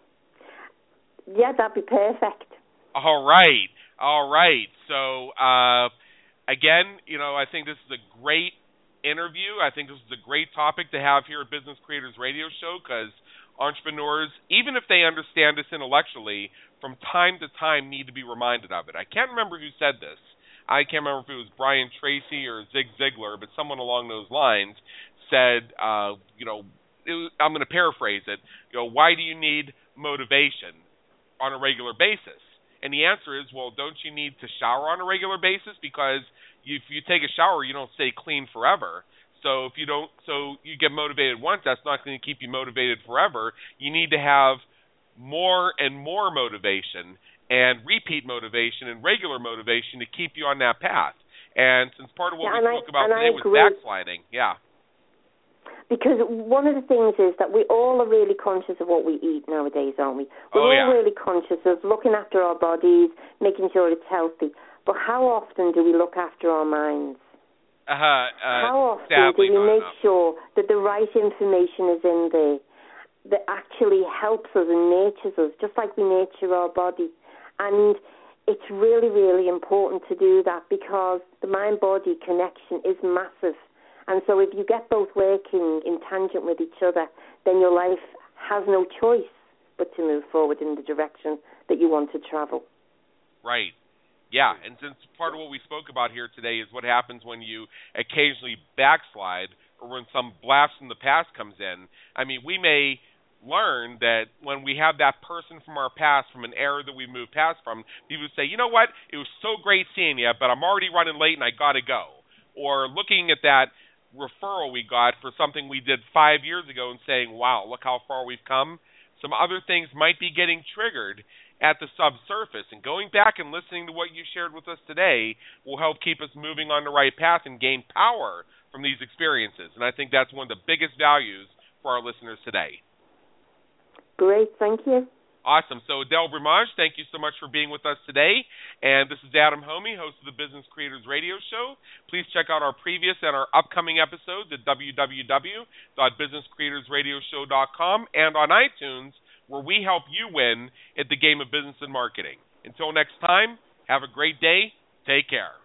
Yeah, that'd be perfect. All right, all right. So, uh, again, you know, I think this is a great interview. I think this is a great topic to have here at Business Creators Radio Show, because entrepreneurs, even if they understand this intellectually, from time to time need to be reminded of it. I can't remember who said this. I can't remember if it was Brian Tracy or Zig Ziglar, but someone along those lines said, uh, you know, it was, I'm going to paraphrase it, you know, why do you need motivation on a regular basis? And the answer is, well, don't you need to shower on a regular basis? Because you, if you take a shower, you don't stay clean forever. So if you don't, so you get motivated once, that's not going to keep you motivated forever. You need to have more and more motivation and repeat motivation and regular motivation to keep you on that path. And since part of what yeah, we spoke I, about today was backsliding, yeah. Because one of the things is that we all are really conscious of what we eat nowadays, aren't we? We're oh, all yeah. really conscious of looking after our bodies, making sure it's healthy. But how often do we look after our minds? Uh, uh, how often do we make enough. sure that the right information is in there that actually helps us and nurtures us, just like we nurture our body? And it's really, really important to do that, because the mind-body connection is massive. And so if you get both working in tangent with each other, then your life has no choice but to move forward in the direction that you want to travel. Right. Yeah, and since part of what we spoke about here today is what happens when you occasionally backslide or when some blast from the past comes in, I mean, we may learn that when we have that person from our past, from an era that we moved past from, people say, you know what, it was so great seeing you, but I'm already running late and I got to go. Or looking at that referral we got for something we did five years ago and saying, wow, look how far we've come. Some other things might be getting triggered at the subsurface, and going back and listening to what you shared with us today will help keep us moving on the right path and gain power from these experiences. And I think that's one of the biggest values for our listeners today. Great, thank you. Awesome. So, Adele Bramage, thank you so much for being with us today. And this is Adam Homey, host of the Business Creators Radio Show. Please check out our previous and our upcoming episodes at w w w dot business creators radio show dot com and on iTunes, where we help you win at the game of business and marketing. Until next time, have a great day. Take care.